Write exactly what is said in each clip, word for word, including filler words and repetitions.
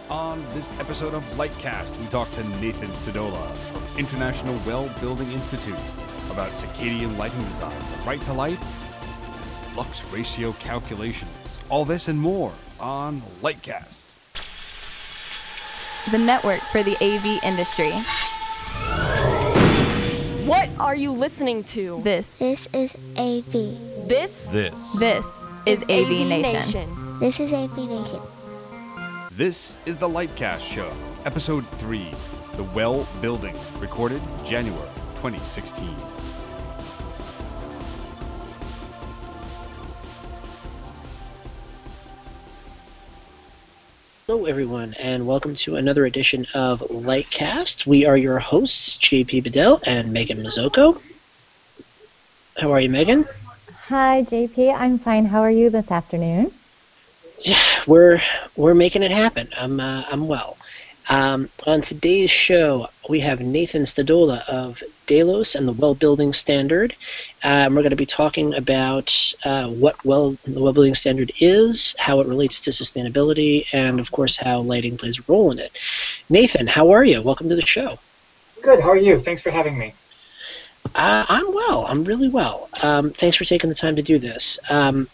On this episode of Lightcast, we talk to Nathan Stadola from International Well Building Institute about circadian lighting design, the right to light, and lux ratio calculations. All this and more on Lightcast. The network for the A V industry. What are you listening to? This. This is A V. This? This. This is A V Nation. This is A V Nation. This is the Lightcast Show, Episode three, The Well Building, recorded January twenty sixteen. Hello, everyone, and welcome to another edition of Lightcast. We are your hosts, J P Bedell and Megan Mazzocco. How are you, Megan? Hi, J P. I'm fine. How are you this afternoon? Yeah, we're we're making it happen. I'm uh, I'm well. Um, on today's show, we have Nathan Stadola of Delos and the Well Building Standard. Um, we're going to be talking about uh, what well the Well Building Standard is, how it relates to sustainability, and of course how lighting plays a role in it. Nathan, how are you? Welcome to the show. Good. How are you? Thanks for having me. Uh, I'm well. I'm really well. Um, thanks for taking the time to do this. Um,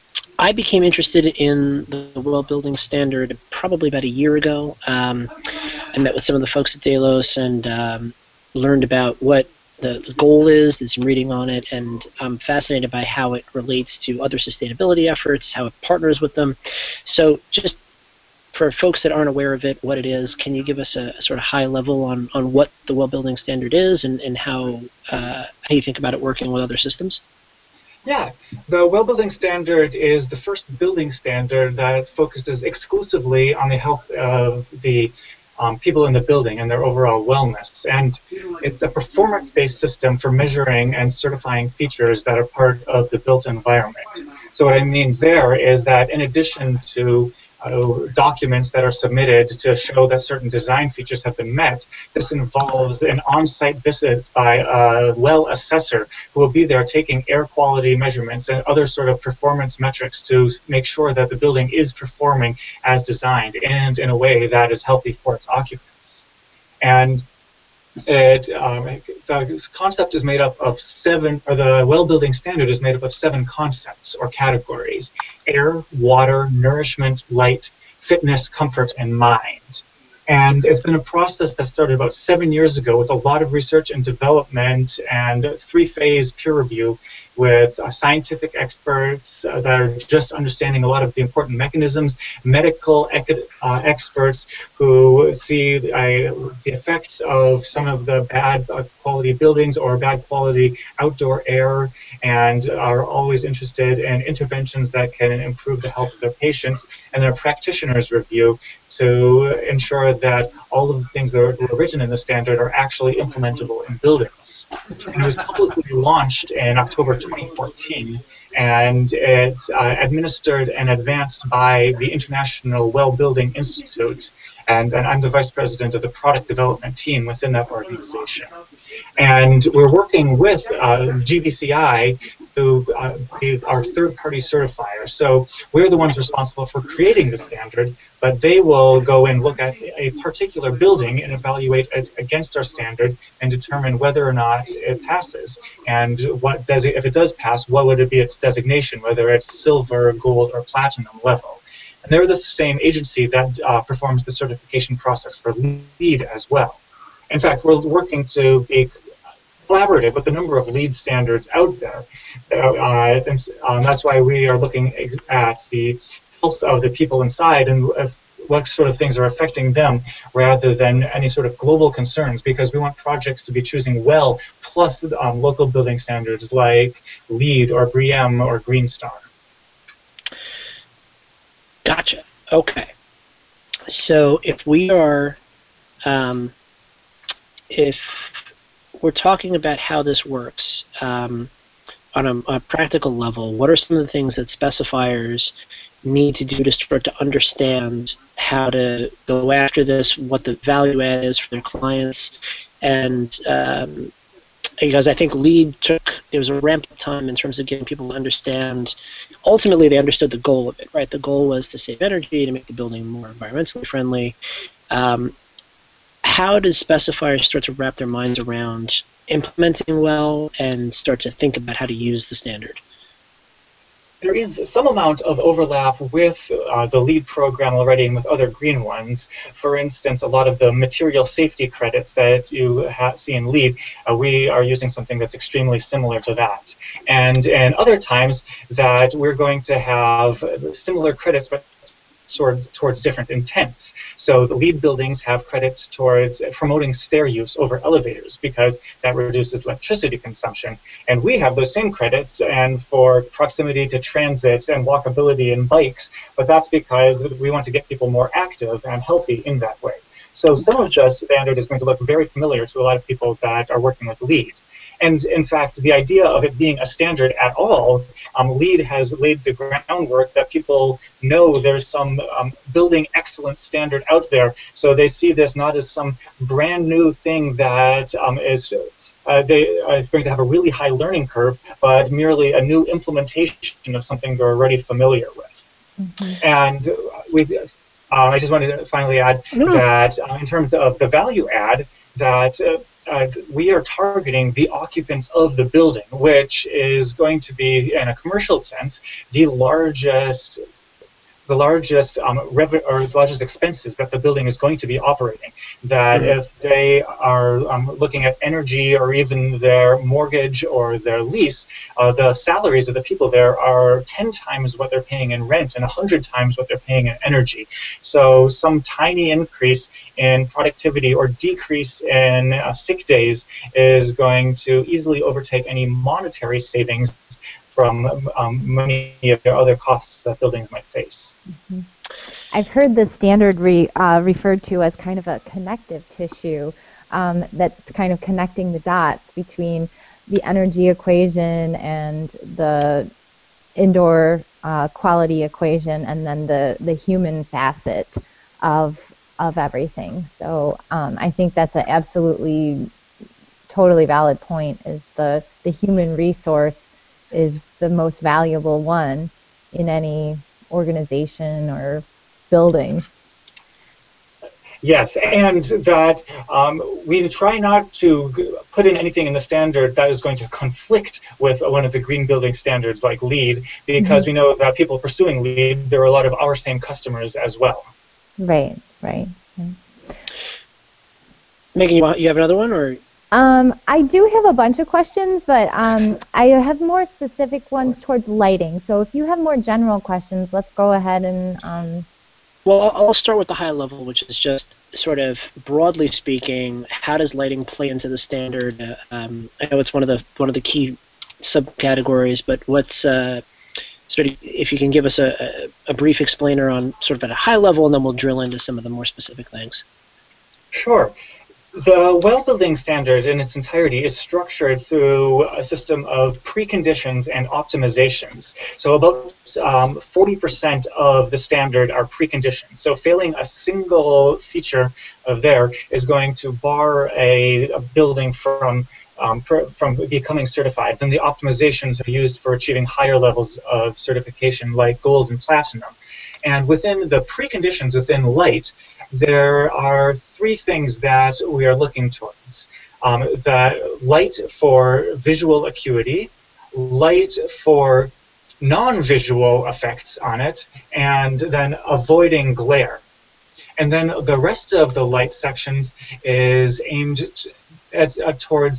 I became interested in the Well Building Standard probably about a year ago. Um, I met with some of the folks at Delos and um, learned about what the, the goal is, did some reading on it, and I'm fascinated by how it relates to other sustainability efforts, how it partners with them. So just for folks that aren't aware of it, what it is, can you give us a, a sort of high level on, on what the Well Building Standard is and, and how, uh, how you think about it working with other systems? Yeah, the Well Building Standard is the first building standard that focuses exclusively on the health of the um, people in the building and their overall wellness. And it's a performance-based system for measuring and certifying features that are part of the built environment. So what I mean there is that in addition to Uh, documents that are submitted to show that certain design features have been met, this involves an on-site visit by a well assessor who will be there taking air quality measurements and other sort of performance metrics to make sure that the building is performing as designed and in a way that is healthy for its occupants. And It, um, the concept is made up of seven, or the well building standard is made up of seven concepts or categories: air, water, nourishment, light, fitness, comfort, and mind. And it's been a process that started about seven years ago with a lot of research and development and three-phase peer review with uh, scientific experts uh, that are just understanding a lot of the important mechanisms, medical ec- uh, experts who see uh, the effects of some of the bad uh, quality buildings or bad quality outdoor air, and are always interested in interventions that can improve the health of their patients, and then a practitioner's review to ensure that all of the things that were written in the standard are actually implementable in buildings. And it was publicly launched in October twenty fourteen, and it's uh, administered and advanced by the International Well Building Institute, and, and I'm the vice president of the product development team within that organization. And we're working with uh, G B C I, who uh, be our third-party certifier. So we're the ones responsible for creating the standard, but they will go and look at a particular building and evaluate it against our standard and determine whether or not it passes. And what does it, if it does pass, what would it be its designation, whether it's silver, gold, or platinum level. And they're the same agency that uh, performs the certification process for LEED as well. In fact, we're working to be collaborative with a number of LEED standards out there. Uh, and um, that's why we are looking at the health of the people inside and uh, what sort of things are affecting them rather than any sort of global concerns, because we want projects to be choosing well plus um, local building standards like LEED or BREEAM or Green Star. Gotcha. Okay. So if we are, um, if we're talking about how this works um, on a, a practical level, what are some of the things that specifiers need to do to start to understand how to go after this, what the value add is for their clients? And um, because I think LEED took there was a ramp up time in terms of getting people to understand. Ultimately, they understood the goal of it, right? The goal was to save energy, to make the building more environmentally friendly. Um, how does specifiers start to wrap their minds around implementing well and start to think about how to use the standard? There is some amount of overlap with uh, the LEED program already and with other green ones. For instance, a lot of the material safety credits that you ha- see in LEED, uh, we are using something that's extremely similar to that. And and other times that we're going to have similar credits, but Toward, towards different intents. So the LEED buildings have credits towards promoting stair use over elevators because that reduces electricity consumption. And we have those same credits and for proximity to transit and walkability and bikes, but that's because we want to get people more active and healthy in that way. So some of the standard is going to look very familiar to a lot of people that are working with LEED. And in fact, the idea of it being a standard at all, um, LEED has laid the groundwork that people know there's some um, building excellence standard out there. So they see this not as some brand new thing that um, is uh, they are going to have a really high learning curve, but merely a new implementation of something they're already familiar with. Mm-hmm. And we, uh, I just wanted to finally add no. that uh, in terms of the value add, that uh, Uh, we are targeting the occupants of the building, which is going to be, in a commercial sense, the largest, the largest um, revenue or the largest expenses that the building is going to be operating. That mm-hmm. if they are um, looking at energy or even their mortgage or their lease, uh, the salaries of the people there are ten times what they're paying in rent and one hundred times what they're paying in energy. So some tiny increase in productivity or decrease in uh, sick days is going to easily overtake any monetary savings from um, many of the other costs that buildings might face. Mm-hmm. I've heard the standard re, uh, referred to as kind of a connective tissue um, that's kind of connecting the dots between the energy equation and the indoor uh, quality equation and then the, the human facet of of everything. So um, I think that's an absolutely totally valid point, is the, the human resource is the most valuable one in any organization or building. Yes, and that um, we try not to put in anything in the standard that is going to conflict with one of the green building standards like LEED, because mm-hmm. we know that people pursuing LEED, there are a lot of our same customers as well. Right, right. right. Megan, you, want, you have another one, or? Um, I do have a bunch of questions, but um, I have more specific ones towards lighting. So if you have more general questions, let's go ahead and... Um... Well, I'll start with the high level, which is just sort of broadly speaking, how does lighting play into the standard? Uh, um, I know it's one of the one of the key subcategories, but what's uh, sort of, if you can give us a, a brief explainer on sort of at a high level, and then we'll drill into some of the more specific things. Sure. The well building standard in its entirety is structured through a system of preconditions and optimizations. So about um, forty percent of the standard are preconditions. So failing a single feature of there is going to bar a, a building from um, per, from becoming certified. Then the optimizations are used for achieving higher levels of certification like gold and platinum. And within the preconditions within light, there are three things that we are looking towards. Um, the light for visual acuity, light for non-visual effects on it, and then avoiding glare. And then the rest of the light sections is aimed at, at towards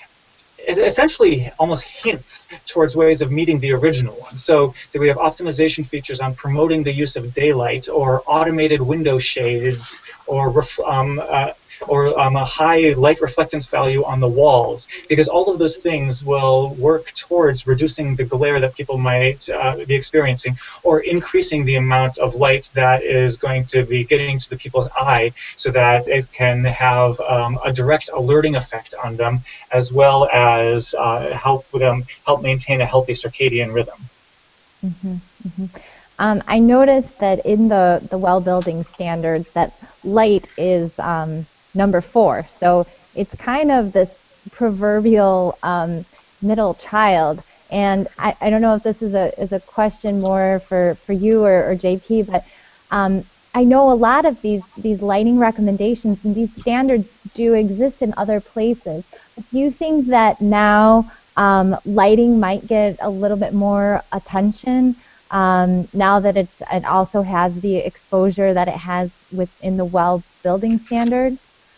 essentially almost hints towards ways of meeting the original one. So that we have optimization features on promoting the use of daylight or automated window shades or ref- um, uh, or um, a high light reflectance value on the walls, because all of those things will work towards reducing the glare that people might uh, be experiencing, or increasing the amount of light that is going to be getting to the people's eye so that it can have um, a direct alerting effect on them, as well as uh, help them help maintain a healthy circadian rhythm. Mm-hmm, mm-hmm. Um, I noticed that in the, the well building standards that light is um, number four. So it's kind of this proverbial um, middle child. And I, I don't know if this is a is a question more for, for you or, or J P, but um, I know a lot of these, these lighting recommendations and these standards do exist in other places. Do you think that now um, lighting might get a little bit more attention um, now that it's it also has the exposure that it has within the WELL building standard?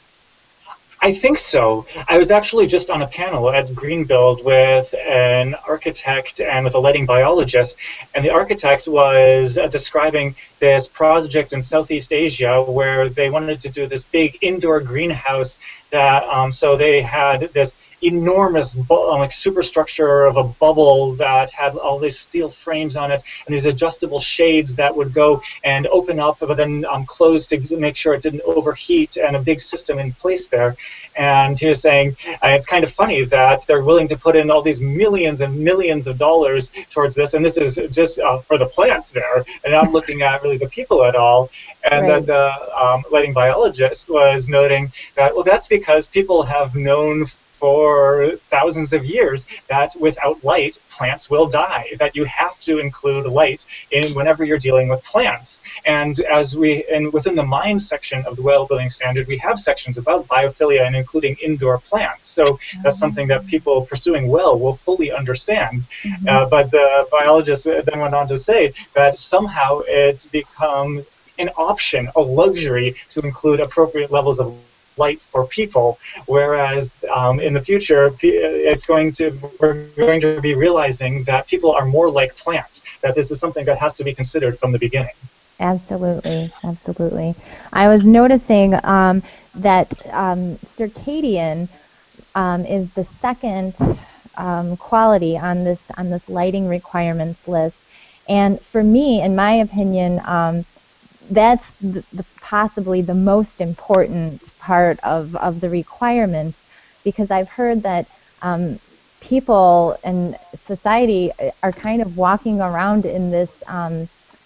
I think so. I was actually just on a panel at Greenbuild with an architect and with a lighting biologist, and the architect was uh, describing this project in Southeast Asia where they wanted to do this big indoor greenhouse that, um, so they had this enormous bu- like superstructure of a bubble that had all these steel frames on it and these adjustable shades that would go and open up but then um, close to make sure it didn't overheat, and a big system in place there. And he was saying uh, it's kind of funny that they're willing to put in all these millions and millions of dollars towards this, and this is just uh, for the plants there and not looking at really the people at all. And Right. then the um, lighting biologist was noting that, well, that's because people have known for thousands of years that without light, plants will die, that you have to include light in whenever you're dealing with plants. And as we, and within the mine section of the WELL Building Standard, we have sections about biophilia and including indoor plants. So that's something that people pursuing WELL will fully understand. Mm-hmm. Uh, but the biologist then went on to say that somehow it's become an option, a luxury to include appropriate levels of light for people, whereas um, in the future it's going to we're going to be realizing that people are more like plants, that this is something that has to be considered from the beginning. Absolutely, absolutely. I was noticing um, that um, circadian um, is the second um, quality on this on this lighting requirements list, and for me, in my opinion, um, that's the, the possibly the most important part of, of the requirements, because I've heard that um, people and society are kind of walking around in this um,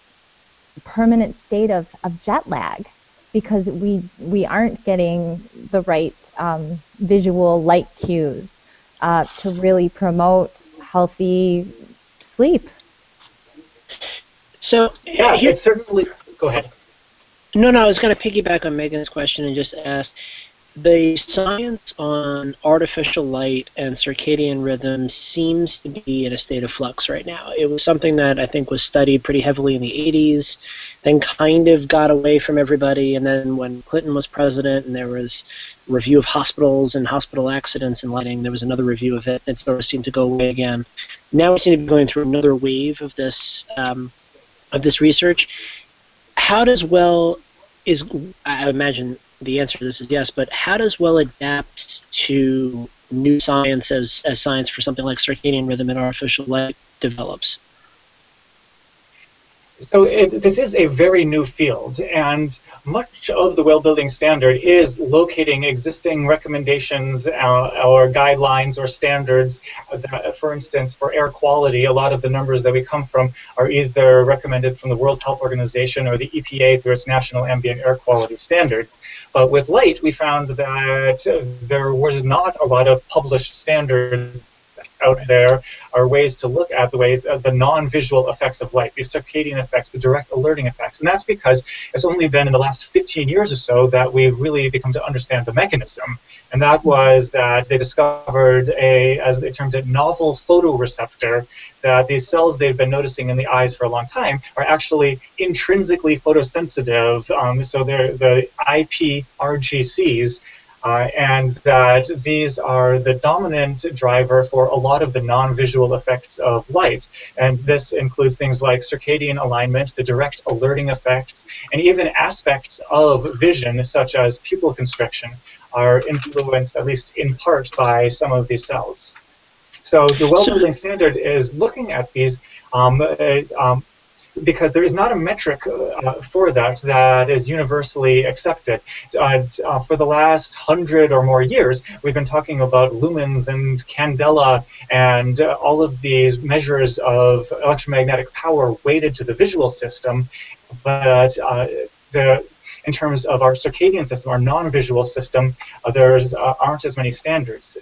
permanent state of, of jet lag because we we aren't getting the right um, visual light cues uh, to really promote healthy sleep. So Yeah, here, it's certainly. Go ahead. No, no, I was going to piggyback on Megan's question and just ask, the science on artificial light and circadian rhythm seems to be in a state of flux right now. It was something that I think was studied pretty heavily in the eighties, then kind of got away from everybody, and then when Clinton was president and there was a review of hospitals and hospital accidents and lighting, there was another review of it, and it sort of seemed to go away again. Now we seem to be going through another wave of this um, of this research. How does WELL is I imagine the answer to this is yes, but how does WELL adapt to new science as, as science for something like circadian rhythm and artificial light develops? So it, this is a very new field, and much of the WELL Building Standard is locating existing recommendations uh, or guidelines or standards. That, for instance, for air quality, a lot of the numbers that we come from are either recommended from the World Health Organization or the E P A through its National Ambient Air Quality Standard. But with light, we found that there was not a lot of published standards out there, are ways to look at the ways uh, the non-visual effects of light, the circadian effects, the direct alerting effects. And that's because it's only been in the last fifteen years or so that we've really become to understand the mechanism. And that was that they discovered a, as they termed it, novel photoreceptor, that these cells they've been noticing in the eyes for a long time are actually intrinsically photosensitive. Um, so they're the I P R G Cs. Uh, and that these are the dominant driver for a lot of the non-visual effects of light. And this includes things like circadian alignment, the direct alerting effects, and even aspects of vision, such as pupil constriction, are influenced, at least in part, by some of these cells. So the WELL Building Standard is looking at these um, uh, um, because there is not a metric uh, for that that is universally accepted. Uh, uh, for the last hundred or more years, we've been talking about lumens and candela and uh, all of these measures of electromagnetic power weighted to the visual system, but uh, the in terms of our circadian system, our non-visual system, uh, there uh, aren't as many standards.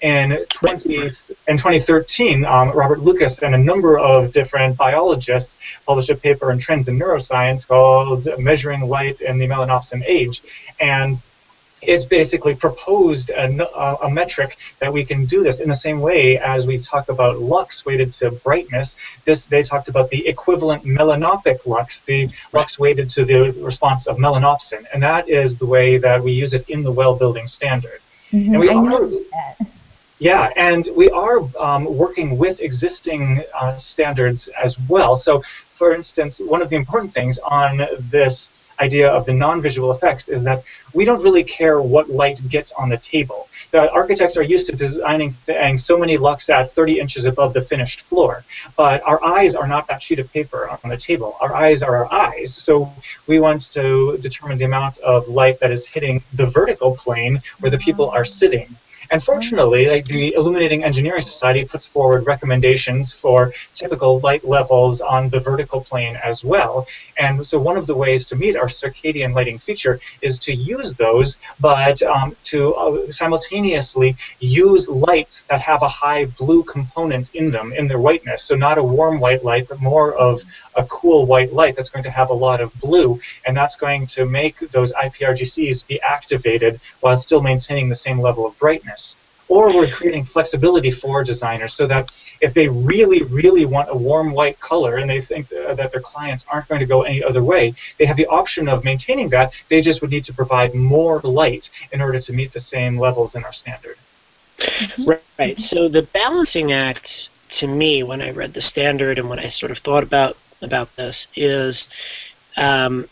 in twenty in twenty thirteen, um, Robert Lucas and a number of different biologists published a paper in Trends in Neuroscience called Measuring Light in the Melanopsin Age. And it basically proposed a, a metric that we can do this in the same way as we talk about lux weighted to brightness. This they talked about the equivalent melanopic lux, the lux weighted to the response of melanopsin, and that is the way that we use it in the well building standard. Mm-hmm. And we I are, know that. Yeah, and we are um, working with existing uh, standards as well. So, for instance, one of the important things on this idea of the non-visual effects is that we don't really care what light gets on the table. The architects are used to designing things so many lux at thirty inches above the finished floor, but our eyes are not that sheet of paper on the table. Our eyes are our eyes, so we want to determine the amount of light that is hitting the vertical plane where the people are sitting. And fortunately, like, the Illuminating Engineering Society puts forward recommendations for typical light levels on the vertical plane as well. And so one of the ways to meet our circadian lighting feature is to use those, but um, to uh, simultaneously use lights that have a high blue component in them, in their whiteness. So not a warm white light, but more of a cool white light that's going to have a lot of blue. And that's going to make those I P R G Cs be activated while still maintaining the same level of brightness. Or we're creating flexibility for designers so that if they really, really want a warm white color and they think that their clients aren't going to go any other way, they have the option of maintaining that. They just would need to provide more light in order to meet the same levels in our standard. Right. So the balancing act, to me, when I read the standard and when I sort of thought about, about this, is um,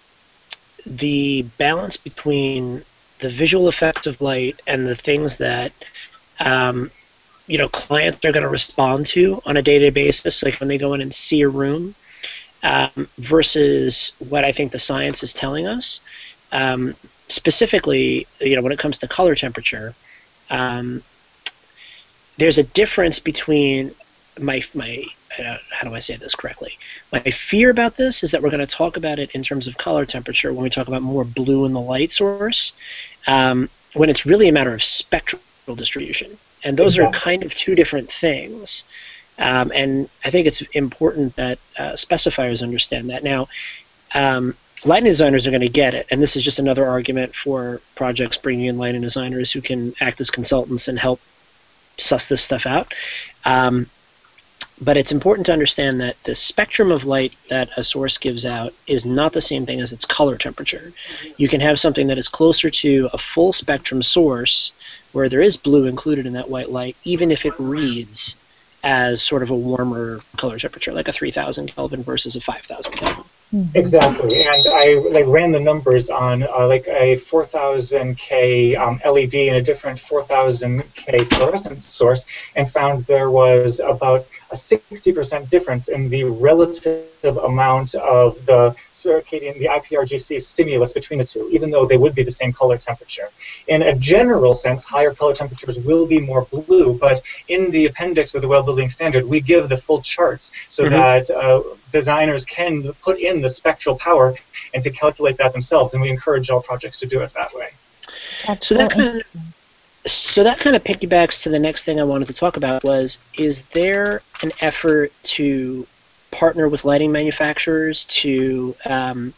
the balance between the visual effects of light and the things that um, you know, clients are going to respond to on a day-to-day basis, like when they go in and see a room, um, versus what I think the science is telling us. Um, specifically, you know, when it comes to color temperature, um, there's a difference between my my uh, how do I say this correctly? My fear about this is that we're going to talk about it in terms of color temperature when we talk about more blue in the light source, um, when it's really a matter of spectral distribution. And those exactly. are kind of two different things. Um, and I think it's important that uh, specifiers understand that. Now, um, lighting designers are going to get it, and this is just another argument for projects bringing in lighting designers who can act as consultants and help suss this stuff out. Um, But it's important to understand that the spectrum of light that a source gives out is not the same thing as its color temperature. You can have something that is closer to a full spectrum source where there is blue included in that white light, even if it reads as sort of a warmer color temperature, like a three thousand Kelvin versus a five thousand Kelvin. Exactly, and I like ran the numbers on uh, like a four thousand K um, L E D and a different four thousand K fluorescence source, and found there was about a sixty percent difference in the relative amount of the circadian, the I P R G C stimulus between the two, even though they would be the same color temperature. In a general sense, higher color temperatures will be more blue, but in the appendix of the Well Building Standard, we give the full charts so mm-hmm. that uh, designers can put in the spectral power and to calculate that themselves, and we encourage all projects to do it that way. That's so that kind of, so that kind of piggybacks to the next thing I wanted to talk about was, is there an effort to partner with lighting manufacturers to, um,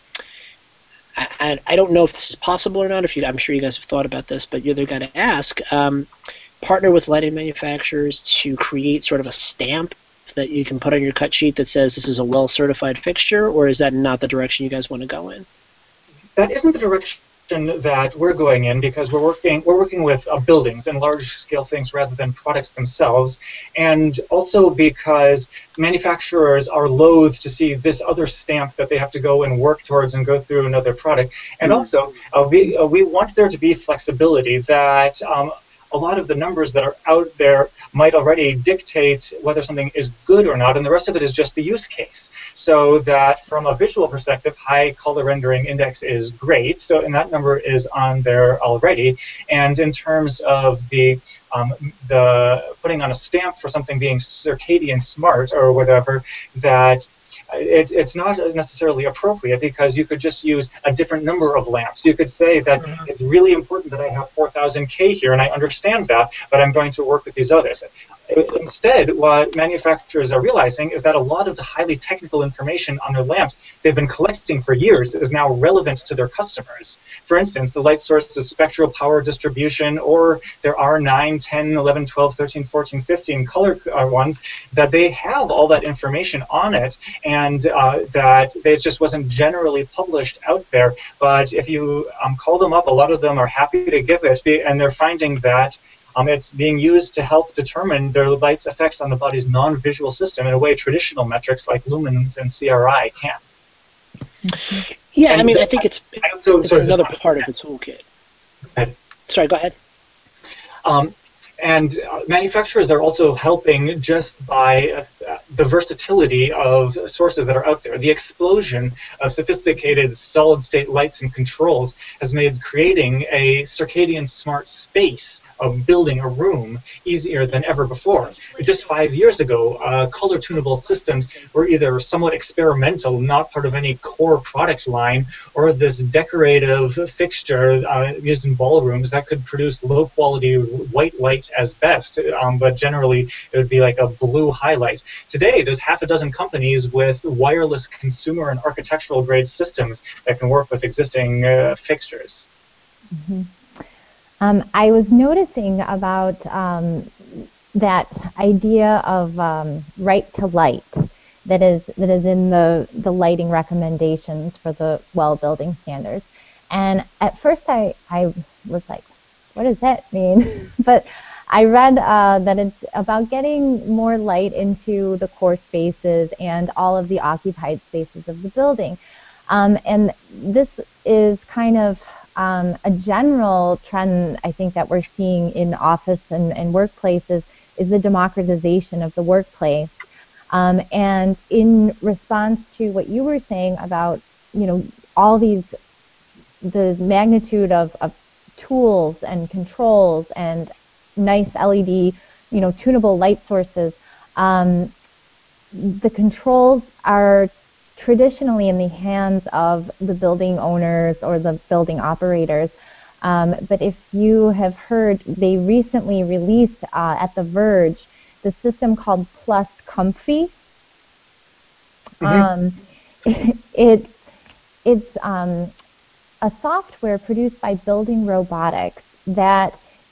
I, I don't know if this is possible or not, if you, I'm sure you guys have thought about this, but you're the guy to ask, um, partner with lighting manufacturers to create sort of a stamp that you can put on your cut sheet that says this is a well-certified fixture, or is that not the direction you guys want to go in? That isn't the direction that we're going in, because we're working we're working with uh, buildings and large-scale things rather than products themselves, and also because manufacturers are loath to see this other stamp that they have to go and work towards and go through another product. And mm-hmm. also, uh, we uh, we want there to be flexibility, that um, a lot of the numbers that are out there might already dictate whether something is good or not, and the rest of it is just the use case. So that from a visual perspective, high color rendering index is great, so and that number is on there already. And in terms of the um, the putting on a stamp for something being circadian smart or whatever, that it's it's not necessarily appropriate, because you could just use a different number of lamps. You could say that mm-hmm. it's really important that I have four thousand K here, and I understand that, but I'm going to work with these others. Instead, what manufacturers are realizing is that a lot of the highly technical information on their lamps they've been collecting for years is now relevant to their customers. For instance, the light source's spectral power distribution, or there are nine, ten, eleven, twelve, thirteen, fourteen, fifteen color uh, ones, that they have all that information on it, and uh, that it just wasn't generally published out there. But if you um, call them up, a lot of them are happy to give it, and they're finding that Um, it's being used to help determine their light's effects on the body's non-visual system in a way traditional metrics like lumens and C R I can't. Yeah, and I mean, I think it's, so, it's sorry, another part of the toolkit. Sorry, go ahead. Um, and uh, manufacturers are also helping just by uh, the versatility of sources that are out there. The explosion of sophisticated solid-state lights and controls has made creating a circadian smart space of building a room easier than ever before. Just five years ago, uh, color tunable systems were either somewhat experimental, not part of any core product line, or this decorative fixture uh, used in ballrooms that could produce low-quality white light as best, um, but generally it would be like a blue highlight. Today, there's half a dozen companies with wireless consumer and architectural grade systems that can work with existing uh, fixtures. Mm-hmm. Um, I was noticing about um, that idea of um, right to light that is that is in the, the lighting recommendations for the well building standards. And at first I, I was like, what does that mean? But I read uh, that it's about getting more light into the core spaces and all of the occupied spaces of the building. Um, and this is kind of um, a general trend, I think, that we're seeing in office and, and workplaces, is the democratization of the workplace. Um, and in response to what you were saying about, you know, all these, the magnitude of, of tools and controls and nice L E D, you know, tunable light sources, um, the controls are traditionally in the hands of the building owners or the building operators. Um, but if you have heard, they recently released uh, at The Verge the system called Plus Comfy. Mm-hmm. Um, it, it it's um, a software produced by Building Robotics that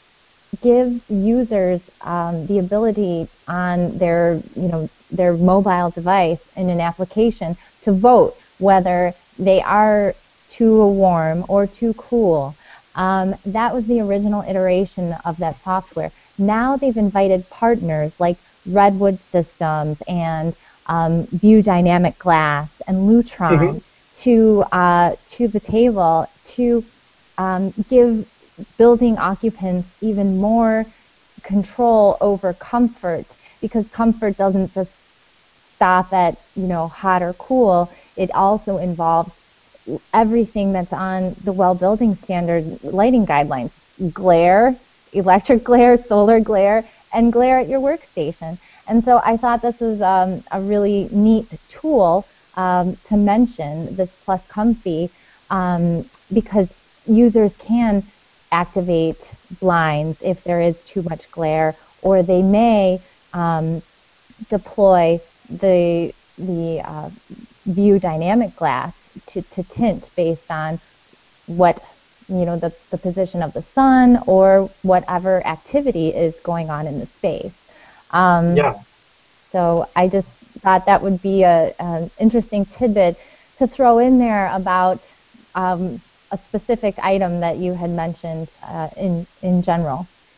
gives users um, the ability on their, you know, their mobile device in an application to vote whether they are too warm or too cool. Um, that was the original iteration of that software. Now they've invited partners like Redwood Systems and um, View Dynamic Glass and Lutron mm-hmm. to uh, to the table to um, give building occupants even more control over comfort, because comfort doesn't just stop at, you know, hot or cool. It also involves everything that's on the well building standard lighting guidelines: glare, electric glare, solar glare, and glare at your workstation. And so I thought this was um, a really neat tool um, to mention, this Plus Comfy, um, because users can activate blinds if there is too much glare, or they may um, deploy the the uh, View Dynamic Glass to, to tint based on what, you know, the, the position of the sun or whatever activity is going on in the space. Um, yeah. So I just thought that would be a, an interesting tidbit to throw in there about um, a specific item that you had mentioned uh, in in general.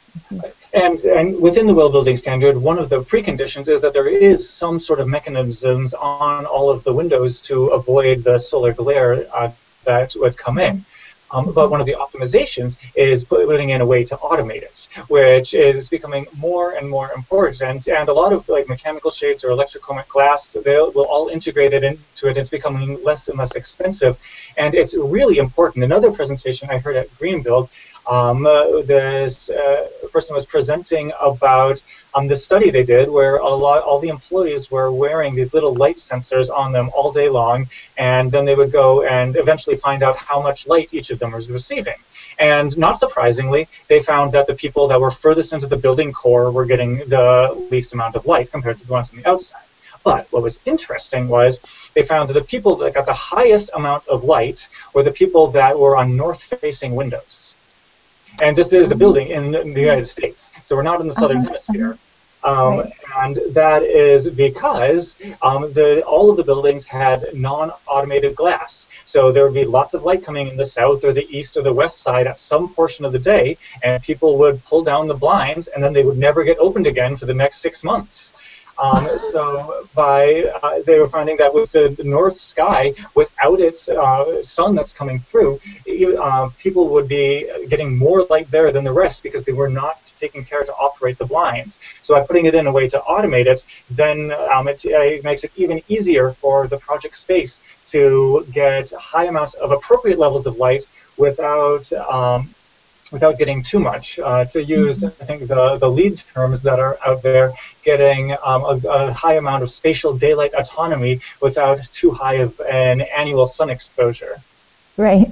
And, and within the well building standard, one of the preconditions is that there is some sort of mechanisms on all of the windows to avoid the solar glare uh, that would come in. Um, but one of the optimizations is putting in a way to automate it, which is becoming more and more important. And a lot of like mechanical shades or electrochromic glass, they will all integrate it into it. It's becoming less and less expensive. And it's really important. Another presentation I heard at Greenbuild, um, uh, this uh, person was presenting about um, the study they did where a lot, all the employees were wearing these little light sensors on them all day long, and then they would go and eventually find out how much light each of them was receiving. And not surprisingly, they found that the people that were furthest into the building core were getting the least amount of light compared to the ones on the outside. But what was interesting was they found that the people that got the highest amount of light were the people that were on north-facing windows. And this is a building in the United States, so we're not in the southern hemisphere. Um, right. And that is because um, the, all of the buildings had non-automated glass. So there would be lots of light coming in the south or the east or the west side at some portion of the day, and people would pull down the blinds, and then they would never get opened again for the next six months. Um, so by uh, they were finding that with the north sky, without its uh, sun that's coming through, uh, people would be getting more light there than the rest because they were not taking care to operate the blinds. So by putting it in a way to automate it, then um, it, it makes it even easier for the project space to get high amounts of appropriate levels of light without um, without getting too much. Uh, to use, I think, the, the LEED terms that are out there, getting um, a, a high amount of spatial daylight autonomy without too high of an annual sun exposure. Right.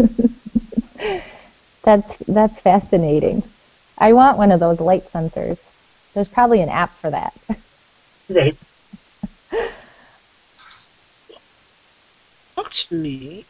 that's, that's fascinating. I want one of those light sensors. There's probably an app for that. Right. Talk to me.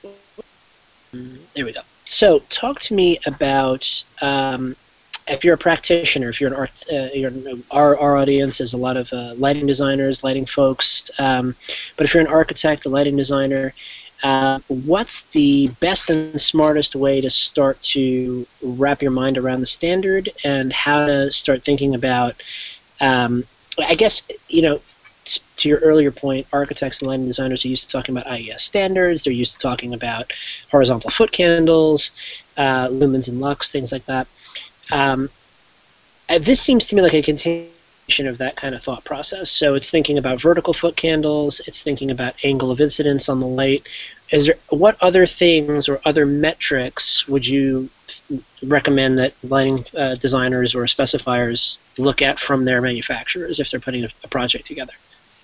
There we go. So, talk to me about um, if you're a practitioner, if you're an art, uh, you're, our our audience is a lot of uh, lighting designers, lighting folks. Um, but if you're an architect, a lighting designer, uh, what's the best and smartest way to start to wrap your mind around the standard and how to start thinking about? Um, I guess you know. To your earlier point, architects and lighting designers are used to talking about I E S standards. They're used to talking about horizontal foot candles, uh, lumens and lux, things like that. Um, this seems to me like a continuation of that kind of thought process. So it's thinking about vertical foot candles. It's thinking about angle of incidence on the light. Is there what other things or other metrics would you recommend that lighting uh, designers or specifiers look at from their manufacturers if they're putting a, a project together?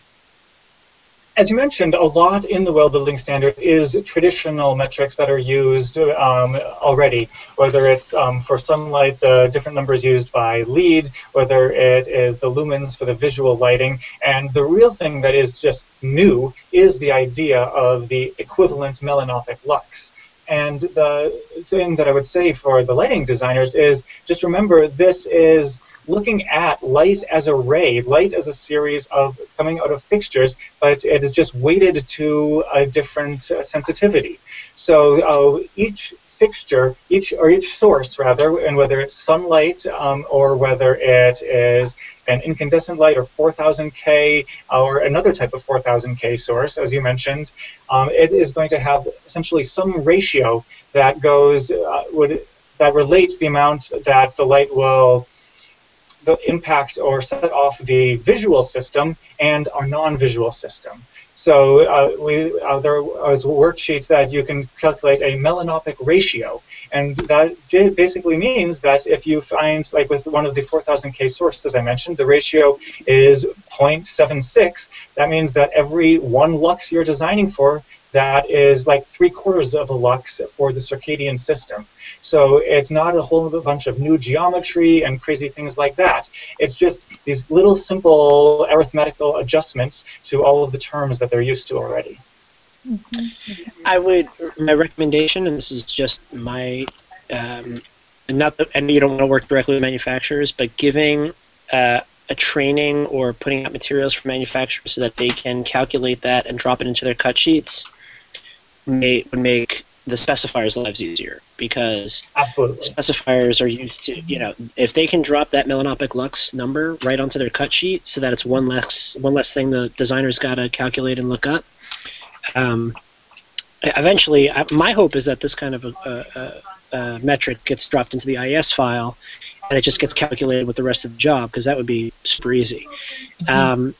As you mentioned, a lot in the well building standard is traditional metrics that are used um, already, whether it's um, for sunlight, the different numbers used by LEED, whether it is the lumens for the visual lighting. And the real thing that is just new is the idea of the equivalent melanopic lux. And the thing that I would say for the lighting designers is just remember this is looking at light as a ray, light as a series of coming out of fixtures, but it is just weighted to a different uh, sensitivity. So uh, each fixture, each or each source rather, and whether it's sunlight um, or whether it is an incandescent light or four thousand K or another type of four thousand K source, as you mentioned, um, it is going to have essentially some ratio that goes uh, would that relates the amount that the light will the impact or set off the visual system and our non-visual system. So uh, we, uh, there was a worksheet that you can calculate a melanopic ratio, and that basically means that if you find, like with one of the four thousand K sources I mentioned, the ratio is zero point seven six. That means that every one lux you're designing for, that is like three quarters of a lux for the circadian system. So it's not a whole bunch of new geometry and crazy things like that. It's just these little simple arithmetical adjustments to all of the terms that they're used to already. Mm-hmm. I would, my recommendation, and this is just my, um, not that, and you don't want to work directly with manufacturers, but giving uh, a training or putting out materials for manufacturers so that they can calculate that and drop it into their cut sheets may, would make the specifiers' lives easier, because Absolutely. specifiers are used to, you know, if they can drop that melanopic lux number right onto their cut sheet so that it's one less one less thing the designer's got to calculate and look up. Um, eventually, I, my hope is that this kind of a, a, a metric gets dropped into the I E S file and it just gets calculated with the rest of the job, because that would be super easy. Mm-hmm. Um,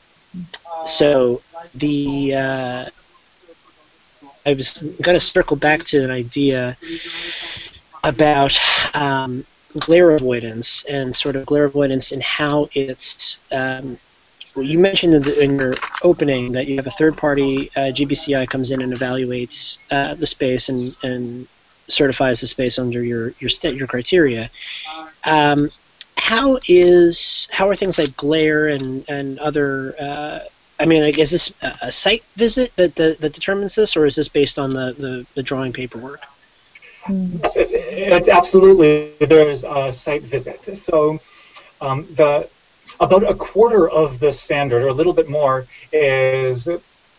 so the uh, I was going to circle back to an idea about um, glare avoidance and sort of glare avoidance and how it's. Um, well, you mentioned in, the, in your opening that you have a third-party uh, G B C I comes in and evaluates uh, the space and, and certifies the space under your your st- your criteria. Um, how is how are things like glare and and other uh, I mean, like, is this a site visit that, that that determines this, or is this based on the, the, the drawing paperwork? Yes, it's, it's absolutely, there's a site visit. So um, the about a quarter of the standard, or a little bit more, is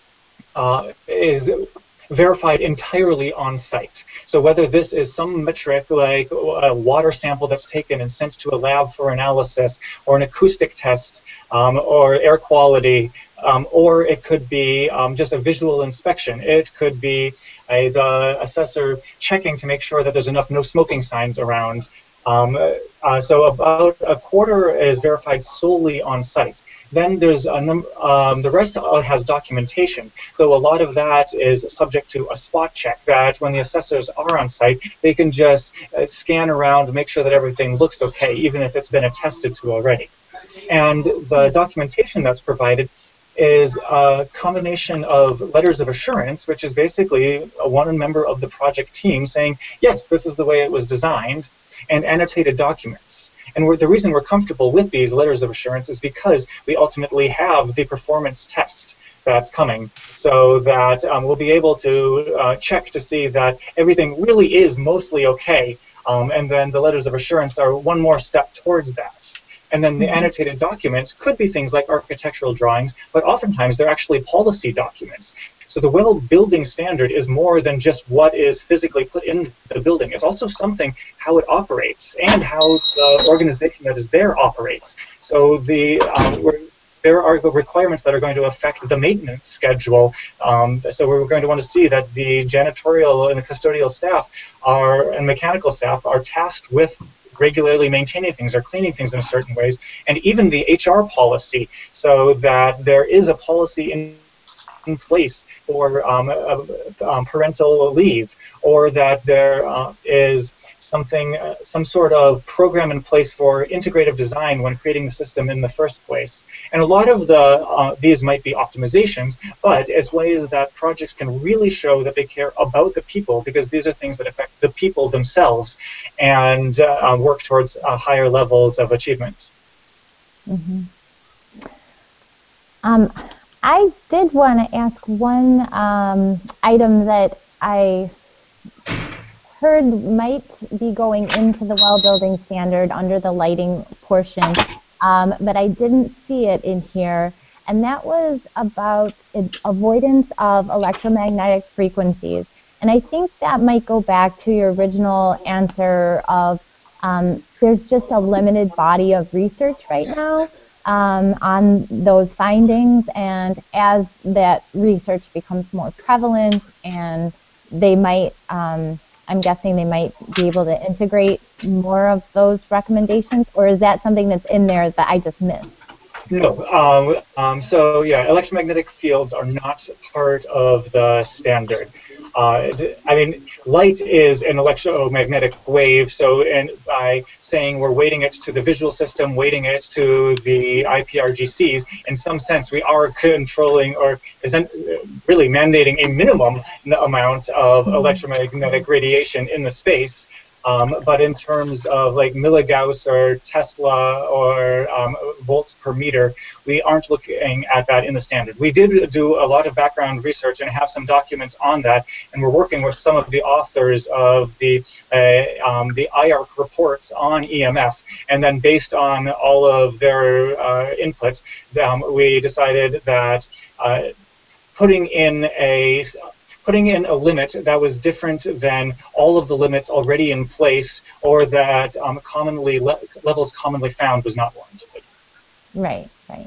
uh, is verified entirely on site. So whether this is some metric like a water sample that's taken and sent to a lab for analysis, or an acoustic test, um, or air quality, um, or it could be um, just a visual inspection. It could be a, the assessor checking to make sure that there's enough no smoking signs around. Um, uh, so about a quarter is verified solely on site. Then there's a number, um, the rest has documentation, though a lot of that is subject to a spot check, that when the assessors are on site, they can just uh, scan around, make sure that everything looks okay, even if it's been attested to already. And the documentation that's provided is a combination of letters of assurance, which is basically one member of the project team saying, yes, this is the way it was designed, and annotated documents. And we're, the reason we're comfortable with these letters of assurance is because we ultimately have the performance test that's coming, so that um, we'll be able to uh, check to see that everything really is mostly okay. Um, and then the letters of assurance are one more step towards that. And then the annotated documents could be things like architectural drawings, but oftentimes they're actually policy documents. So the well building standard is more than just what is physically put in the building. It's also something how it operates and how the organization that is there operates. So the um, we're, there are requirements that are going to affect the maintenance schedule. Um, so we're going to want to see that the janitorial and the custodial staff are and mechanical staff are tasked with regularly maintaining things or cleaning things in certain ways, and even the H R policy, so that there is a policy in, in place for um, uh, um, parental leave, or that there uh, is something, uh, some sort of program in place for integrative design when creating the system in the first place. And a lot of the uh, these might be optimizations, but it's ways that projects can really show that they care about the people, because these are things that affect the people themselves, and uh, work towards uh, higher levels of achievement. Mm-hmm. Um, I did want to ask one um, item that I heard might be going into the well building standard under the lighting portion, um, but I didn't see it in here, and that was about avoidance of electromagnetic frequencies. And I think that might go back to your original answer of um, there's just a limited body of research right now um, on those findings, and as that research becomes more prevalent, and they might um, I'm guessing they might be able to integrate more of those recommendations, or is that something that's in there that I just missed? No. Um, um, so yeah, electromagnetic fields are not part of the standard. Uh, I mean, light is an electromagnetic wave, so and by saying we're weighting it to the visual system, weighting it to the I P R G Cs, in some sense we are controlling or isn't really mandating a minimum amount of electromagnetic radiation in the space. Um, but in terms of like milligauss or Tesla or um, volts per meter, we aren't looking at that in the standard. We did do a lot of background research and have some documents on that, and we're working with some of the authors of the uh, um, the I A R C reports on E M F, and then based on all of their uh, input, um, we decided that uh, putting in a putting in a limit that was different than all of the limits already in place, or that um, commonly le levels commonly found, was not warranted. Right, right.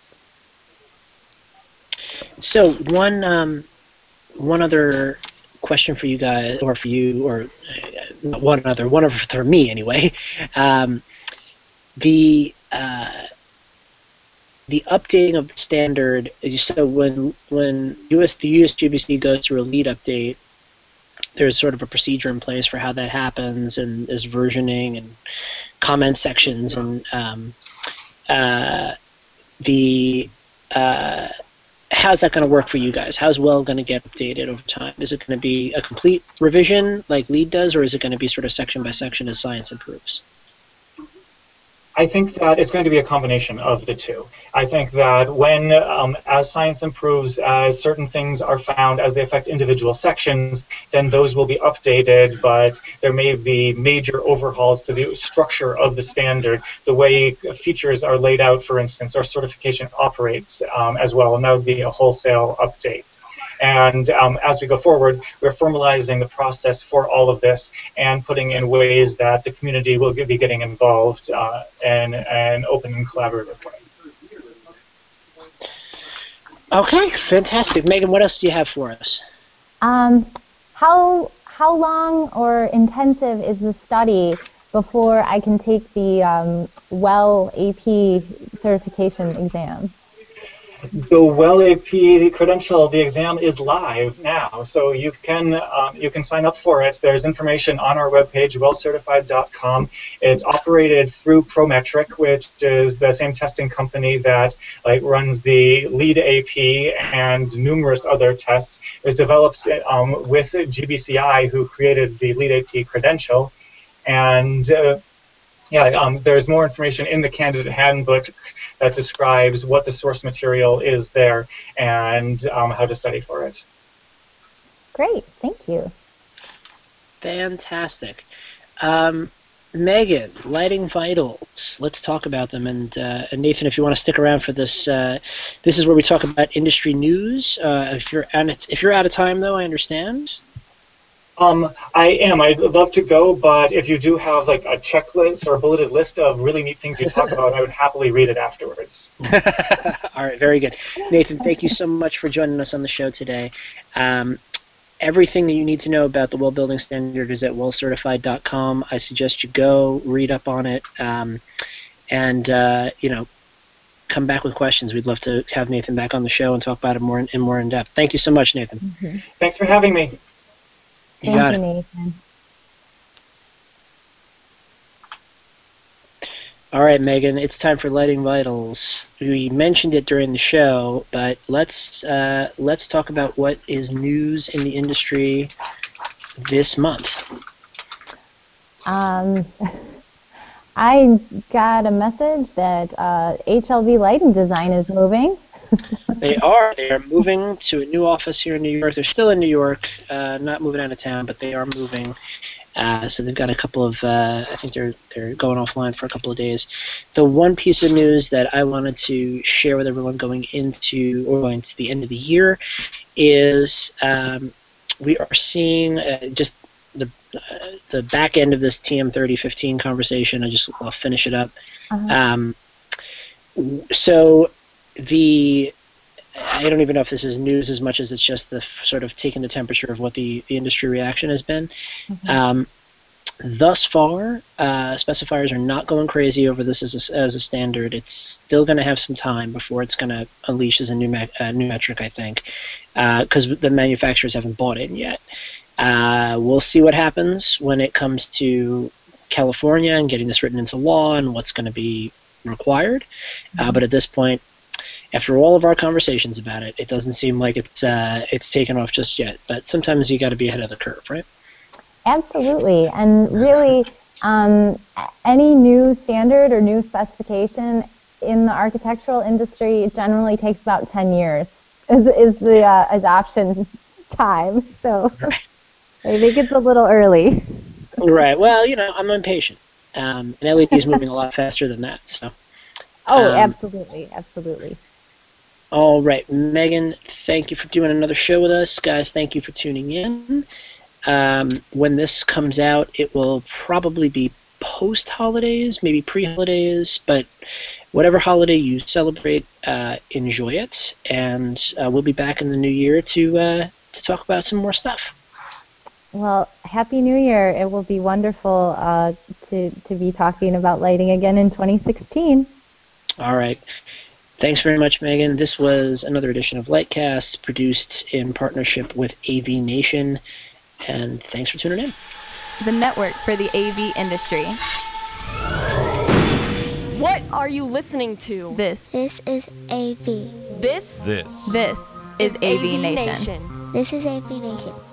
So one um, one other question for you guys, or for you, or uh, one other, one of for me anyway. Um, the uh, The updating of the standard, as you said, when when U S the U S G B C goes through a lead update, there's sort of a procedure in place for how that happens, and there's versioning and comment sections, and um, uh, the uh, how's that going to work for you guys? How's Well going to get updated over time? Is it going to be a complete revision like LEED does, or is it going to be sort of section by section as science improves? I think that it's going to be a combination of the two. I think that when, um, as science improves, as certain things are found, as they affect individual sections, then those will be updated, but there may be major overhauls to the structure of the standard, the way features are laid out, for instance, or certification operates um, as well, and that would be a wholesale update. And um, as we go forward, we're formalizing the process for all of this and putting in ways that the community will be getting involved uh, in an open and collaborative way. Okay, fantastic. Megan, what else do you have for us? Um, how how long or intensive is the study before I can take the um, Well A P certification exam? The Well A P credential, the exam is live now, so you can um, you can sign up for it. There's information on our webpage, well certified dot com. It's operated through Prometric, which is the same testing company that like runs the LEED A P and numerous other tests. It was developed um, with G B C I, who created the LEED A P credential, and uh, Yeah, um, there's more information in the candidate handbook that describes what the source material is there and um, how to study for it. Great, thank you. Fantastic. Um, Megan, Lighting Vitals. Let's talk about them. And, uh, and Nathan, if you want to stick around for this, uh, this is where we talk about industry news. Uh, if you're out, if you're out of time, though, I understand. Um, I am. I'd love to go, but if you do have like a checklist or a bulleted list of really neat things you talk about, I would happily read it afterwards. All right, very good. Nathan, thank you so much for joining us on the show today. Um, everything that you need to know about the Well Building Standard is at well certified dot com. I suggest you go read up on it, um, and uh, you know, come back with questions. We'd love to have Nathan back on the show and talk about it more in, in more in depth. Thank you so much, Nathan. Mm-hmm. Thanks for having me. You Thank got you, it. Nathan. All right, Megan, it's time for Lighting Vitals. We mentioned it during the show, but let's uh, let's talk about what is news in the industry this month. Um, I got a message that uh, H L V Lighting Design is moving. They are. They are moving to a new office here in New York. They're still in New York, uh, not moving out of town, but they are moving. Uh, so they've got a couple of, uh, I think they're they're going offline for a couple of days. The one piece of news that I wanted to share with everyone going into, or going to the end of the year, is um, we are seeing uh, just the uh, the back end of this T M thirty fifteen conversation. I just I'll finish it up. Uh-huh. Um, so the I don't even know if this is news as much as it's just the f- sort of taking the temperature of what the, the industry reaction has been. Mm-hmm. Um, thus far, uh, specifiers are not going crazy over this as a, as a standard. It's still going to have some time before it's going to unleash as a new, me- uh, new metric, I think, because uh, the manufacturers haven't bought in yet. Uh, we'll see what happens when it comes to California and getting this written into law and what's going to be required. Mm-hmm. Uh, but at this point, after all of our conversations about it, it doesn't seem like it's uh, it's taken off just yet. But sometimes you got to be ahead of the curve, right? Absolutely, and really, um, any new standard or new specification in the architectural industry generally takes about ten years. Is is the uh, adoption time? So Right. I think it's a little early. Right. Well, you know, I'm impatient, um, and L E D is moving a lot faster than that. So. Oh, Um, absolutely, absolutely. All right, Megan, thank you for doing another show with us. Guys, thank you for tuning in. Um, when this comes out, it will probably be post-holidays, maybe pre-holidays, but whatever holiday you celebrate, uh, enjoy it. And uh, we'll be back in the new year to uh, to talk about some more stuff. Well, Happy New Year. It will be wonderful uh, to, to be talking about lighting again in twenty sixteen. All right. Thanks very much, Megan. This was another edition of Lightcast, produced in partnership with A V Nation. And thanks for tuning in. The network for the A V industry. What are you listening to? This, This is A V. This This. this is A V Nation. Nation. This is A V Nation.